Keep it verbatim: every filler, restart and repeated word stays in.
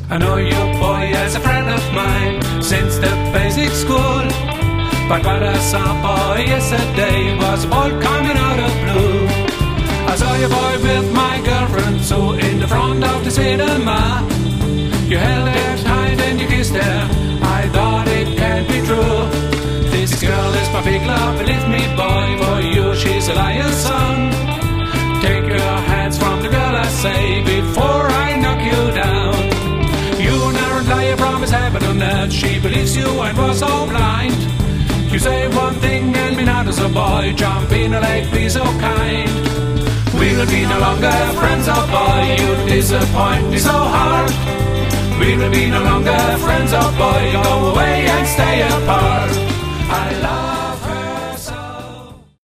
I know you, boy, as a friend of mine since the basic school. But what I saw, boy, yesterday was a boy coming out of blue. I saw you, boy, with my girlfriend, so in the front of the cinema. You held her tight and you kissed her. I thought it can't be true. This girl is my big love, believe me, boy. For you, she's a liar's son. Take your hands from the girl, I say, before I knock you down. You never lie, I promise heaven on earth. She believes you and was so blind. You say one thing and mean another, so boy, jump in a lake, be so kind. We will be no longer friends, oh boy, you disappoint me so hard. We will be no longer friends, oh boy, go away and stay apart. I love